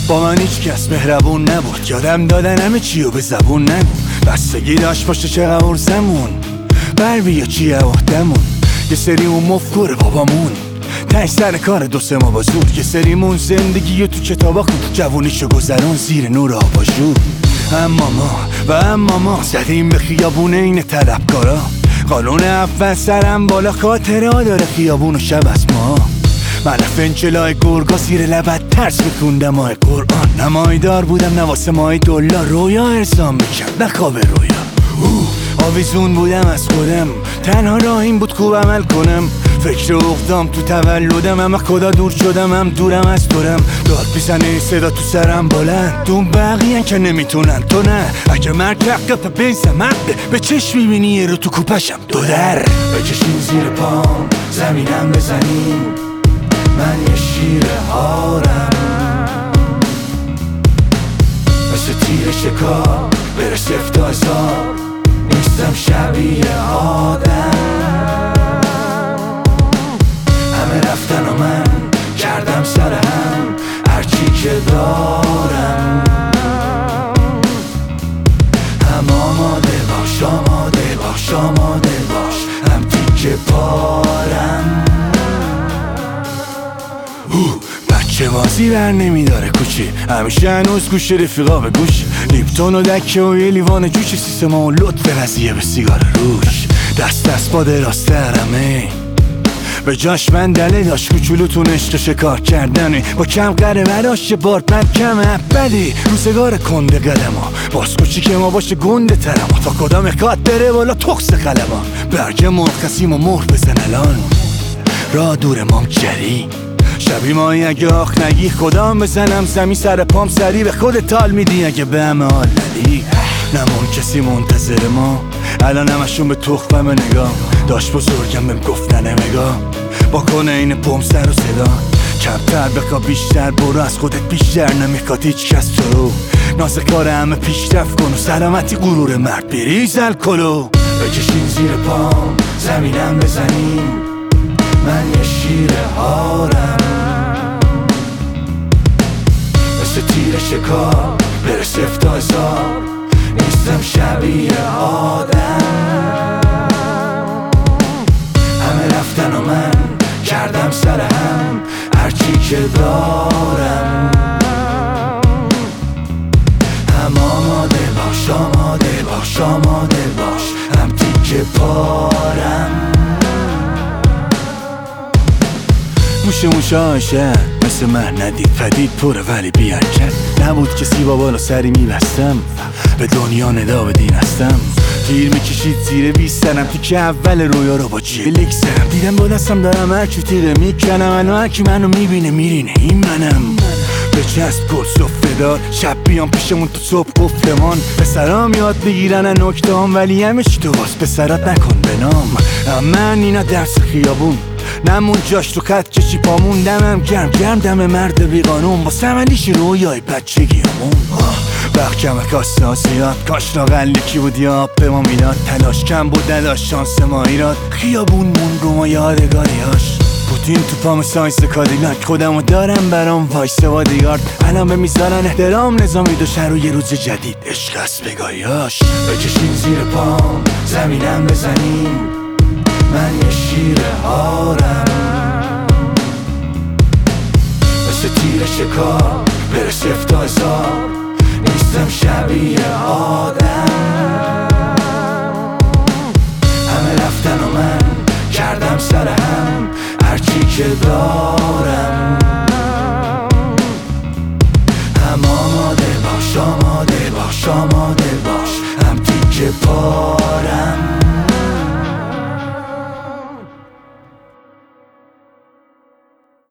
با من هیچ کس مهربون نبود، یادم دادن همه چیو به زبون نگو. بستگی داشت باشه چقدر زمون بر بیا چیه وقتمون. یه سری اون مفکور بابامون تنش سر کار دو سه ما با زود. یه سریمون زندگی تو کتابا خون جوونیشو گذران زیر نور آباژور. اما ما زدیم به خیابون این طلبکارا. قانون اول سرم بالا خاطره ها داره خیابون و شب از ما. من فنچلای گرگا زیر لبت ترس میخوندم ماه قرآن. نمایدار بودم نواسه ماه دلار رویا ارسام میکرد نه خواب رویا. آویزون بودم از خودم تنها راهیم بود خوب عمل کنم. فکر اقدام تو تولدم اما خدا دور شدم هم دورم از دورم. داد میزنه صدا تو سرم بلند دون بقیه‌ن که نمیتونن تو نه. اگه مرگ رقب بینسم مقده به چشم میبینی یه رو تو کوپشم دو در. بکشین زیر پام زمینم بزنین من یه شیر هارم. مثل تیر شکار برسه افتازار نیستم شبیه آدم. همه رفتن و من کردم سر هم هرچی که دارم. هم آماده باش آماده باش آماده باش هم تیکه پارم. بچه بازی بر نمیداره کوچی همیشه هنوز گوش رفیقا به گوش. لیپتون و دکه و یه لیوان جوش سیستما و لطف قضیه به سیگار روش. دست با دراسته رمه به جاش من دله داشت کوچولوتون عشق شکار کردنه. با کم قره براش بار بد کم بدی روزگار کنده قدما. باز کوچی که ما باشه گنده ترما تا کدام اکاد بره بالا تخص قلما. برگه مرخصیم و مهر بزن الان را دور مام جری. شبی مایی اگه آخ نگی خدام بزنم زمین سر پام سری به خود تال میدی اگه به همه حال ندی. نمون کسی منتظر ما الان همشون به تخمم نگاه. داشت بزرگم بهم گفت نمگاه با کنه این پم سر و صدا. کمتر بخوا بیشتر برو از خودت بیشتر نمیخواد هیچ کس تو رو. ناز کار همه پیشرفت کن و سلامتی غرور مرد بریز الکلو. بکشین زیر پام زمینم بزنین من یه شیر هارم. مثل تیر شکار برسه افتازار نیستم شبیه آدم. همه رفتن و من کردم سر هم هرچی که دارم. هم آماده باش آماده باش آماده باش هم تیکه پارم. موشه آشه مثل من ندید فدید پره ولی بیارکت نبود کسی با بالا سری میبستم. به دنیا ندا به دین هستم. تیر میکشید زیر 20 سنم تیکه اول رویا رو با جیلک سرم. دیدم با دستم دارم هرچی تیره میکنم الان هرکی منو میبینه میرینه این منم. به چست گل صفه دار شب بیام پیشمون تو صبح گفتمان. پسرام یاد بگیرن نکته هم ولی همه چی تو واس پسرات نکن به نام. من اینا درس خیابون نمون جاش تو خط کشی پامون. دمم گرم دم مرد بیقانون با سملیش رویای بچگیمون. وقت کمه کاسته آسیاد کاش لاغل کی بود یا آب به ما میداد. تلاش کم بود نداشت شانس ما ایراد. خیابون مون رو ما یادگاریاش. پوتین تو پام ساینس کادیلاک خودمو دارم برام وایسه و دیگارد. الان به میذارن احترام نظامی دو شهر و یه روز جدید عشق است بگاهیاش. بکشین زیر پام زمینم بزنین من یه شیر هارم. مثل تیر شکار برسه افتازار نیستم شبیه آدم. همه رفتن و من کردم سر هم هرچی که دارم. هم آماده باش آماده باش آماده باش هم تیکه پارم.